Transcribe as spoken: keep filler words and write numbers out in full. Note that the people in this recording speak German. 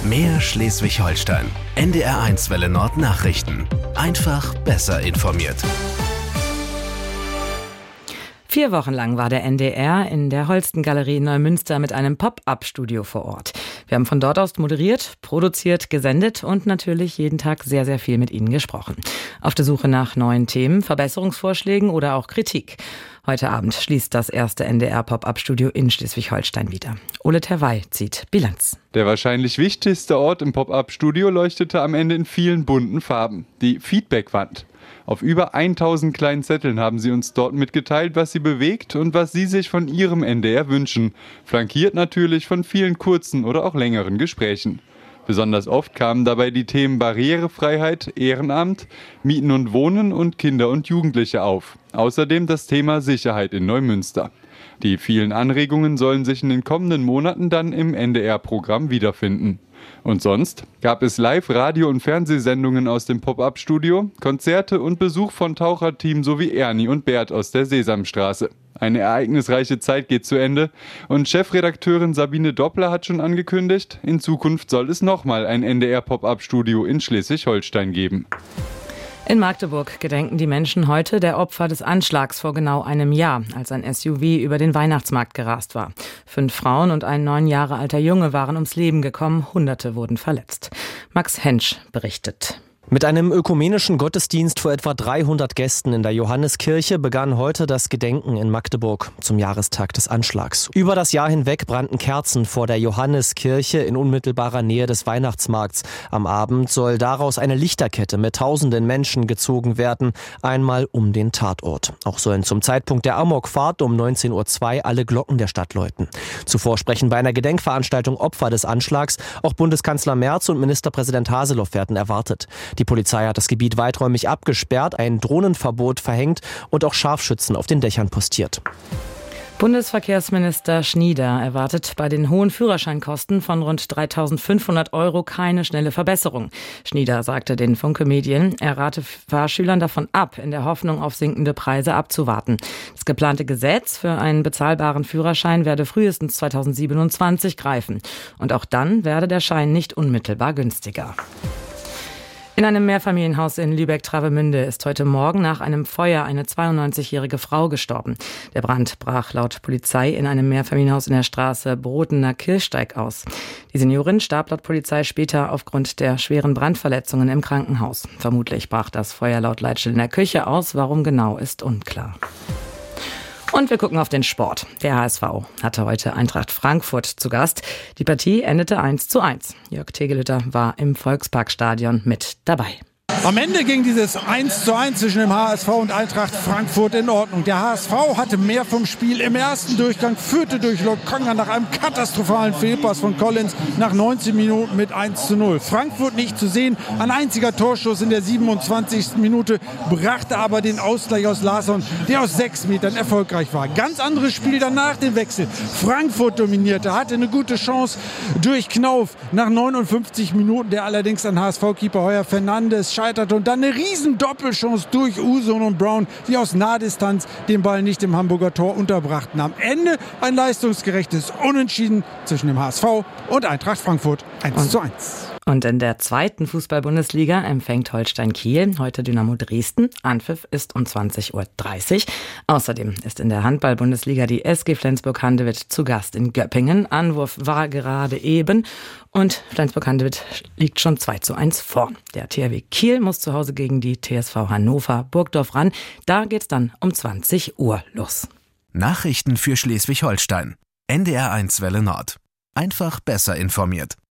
Mehr Schleswig-Holstein. N D R eins Welle Nord Nachrichten. Einfach besser informiert. Vier Wochen lang war der N D R in der Holsten-Galerie in Neumünster mit einem Pop-up-Studio vor Ort. Wir haben von dort aus moderiert, produziert, gesendet und natürlich jeden Tag sehr, sehr viel mit Ihnen gesprochen. Auf der Suche nach neuen Themen, Verbesserungsvorschlägen oder auch Kritik. Heute Abend schließt das erste N D R-Pop-up-Studio in Schleswig-Holstein wieder. Ole Terwey zieht Bilanz. Der wahrscheinlich wichtigste Ort im Pop-up-Studio leuchtete am Ende in vielen bunten Farben. Die Feedback-Wand. Auf über tausend kleinen Zetteln haben sie uns dort mitgeteilt, was sie bewegt und was sie sich von ihrem N D R wünschen. Flankiert natürlich von vielen kurzen oder auch längeren Gesprächen. Besonders oft kamen dabei die Themen Barrierefreiheit, Ehrenamt, Mieten und Wohnen und Kinder und Jugendliche auf. Außerdem das Thema Sicherheit in Neumünster. Die vielen Anregungen sollen sich in den kommenden Monaten dann im N D R-Programm wiederfinden. Und sonst gab es Live-Radio- und Fernsehsendungen aus dem Pop-up-Studio, Konzerte und Besuch von Taucherteam sowie Ernie und Bert aus der Sesamstraße. Eine ereignisreiche Zeit geht zu Ende und Chefredakteurin Sabine Doppler hat schon angekündigt, in Zukunft soll es nochmal ein N D R-Pop-up-Studio in Schleswig-Holstein geben. In Magdeburg gedenken die Menschen heute der Opfer des Anschlags vor genau einem Jahr, als ein S U V über den Weihnachtsmarkt gerast war. Fünf Frauen und ein neun Jahre alter Junge waren ums Leben gekommen, Hunderte wurden verletzt. Max Hensch berichtet. Mit einem ökumenischen Gottesdienst vor etwa dreihundert Gästen in der Johanneskirche begann heute das Gedenken in Magdeburg zum Jahrestag des Anschlags. Über das Jahr hinweg brannten Kerzen vor der Johanneskirche in unmittelbarer Nähe des Weihnachtsmarkts. Am Abend soll daraus eine Lichterkette mit tausenden Menschen gezogen werden, einmal um den Tatort. Auch sollen zum Zeitpunkt der Amokfahrt um neunzehn Uhr zwei alle Glocken der Stadt läuten. Zuvor sprechen bei einer Gedenkveranstaltung Opfer des Anschlags. Auch Bundeskanzler Merz und Ministerpräsident Haseloff werden erwartet. Die Polizei hat das Gebiet weiträumig abgesperrt, ein Drohnenverbot verhängt und auch Scharfschützen auf den Dächern postiert. Bundesverkehrsminister Schnieder erwartet bei den hohen Führerscheinkosten von rund dreitausendfünfhundert Euro keine schnelle Verbesserung. Schnieder sagte den Funke-Medien, er rate Fahrschülern davon ab, in der Hoffnung auf sinkende Preise abzuwarten. Das geplante Gesetz für einen bezahlbaren Führerschein werde frühestens zweitausendsiebenundzwanzig greifen. Und auch dann werde der Schein nicht unmittelbar günstiger. In einem Mehrfamilienhaus in Lübeck-Travemünde ist heute Morgen nach einem Feuer eine zweiundneunzigjährige Frau gestorben. Der Brand brach laut Polizei in einem Mehrfamilienhaus in der Straße Brodener Kirchsteig aus. Die Seniorin starb laut Polizei später aufgrund der schweren Brandverletzungen im Krankenhaus. Vermutlich brach das Feuer laut Leitstelle in der Küche aus. Warum genau, ist unklar. Und wir gucken auf den Sport. Der H S V hatte heute Eintracht Frankfurt zu Gast. Die Partie endete eins zu eins. Jörg Tegelhütter war im Volksparkstadion mit dabei. Am Ende ging dieses eins zu eins zwischen dem H S V und Eintracht Frankfurt in Ordnung. Der H S V hatte mehr vom Spiel im ersten Durchgang, führte durch Lokonga nach einem katastrophalen Fehlpass von Collins nach neunzehn Minuten mit eins zu null. Frankfurt nicht zu sehen, ein einziger Torschuss in der siebenundzwanzigsten Minute, brachte aber den Ausgleich aus Larsson, der aus sechs Metern erfolgreich war. Ganz anderes Spiel dann nach dem Wechsel. Frankfurt dominierte, hatte eine gute Chance durch Knauf nach neunundfünfzig Minuten, der allerdings an H S V-Keeper Heuer Fernandes scheiterte. Und dann eine riesen Doppelchance durch Usun und Brown, die aus Nahdistanz den Ball nicht im Hamburger Tor unterbrachten. Am Ende ein leistungsgerechtes Unentschieden zwischen dem H S V und Eintracht Frankfurt eins zu eins. Und in der zweiten Fußball-Bundesliga empfängt Holstein Kiel heute Dynamo Dresden. Anpfiff ist um zwanzig Uhr dreißig. Außerdem ist in der Handball-Bundesliga die S G Flensburg-Handewitt zu Gast in Göppingen. Anwurf war gerade eben und Flensburg-Handewitt liegt schon zwei zu eins vor. Der T H W Kiel muss zu Hause gegen die T S V Hannover Burgdorf ran. Da geht's dann um zwanzig Uhr los. Nachrichten für Schleswig-Holstein. N D R eins Welle Nord. Einfach besser informiert.